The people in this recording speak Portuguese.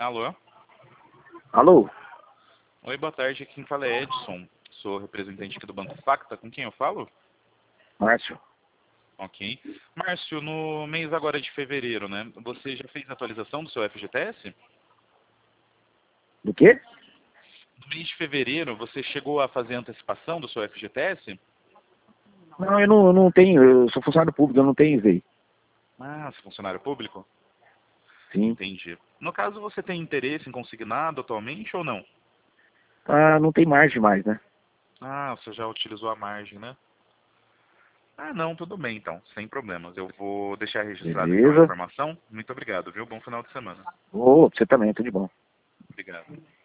Alô? Alô? Oi, boa tarde. Quem fala é Edson. Sou representante aqui do Banco Facta. Com quem eu falo? Márcio. Ok. Márcio, no mês agora de fevereiro, né? Você já fez a atualização do seu FGTS? Do quê? No mês de fevereiro, você chegou a fazer a antecipação do seu FGTS? Não, eu não tenho, eu sou funcionário público, eu não tenho veio. Ah, você é funcionário público? Sim. Entendi. No caso, você tem interesse em consignado atualmente ou não? Ah, não tem margem mais, né? Ah, você já utilizou a margem, né? Ah, não, tudo bem então, sem problemas. Eu vou deixar registrado então a Beleza. informação. Muito obrigado, viu? Bom final de semana. Ô, você também, tudo de bom. Obrigado.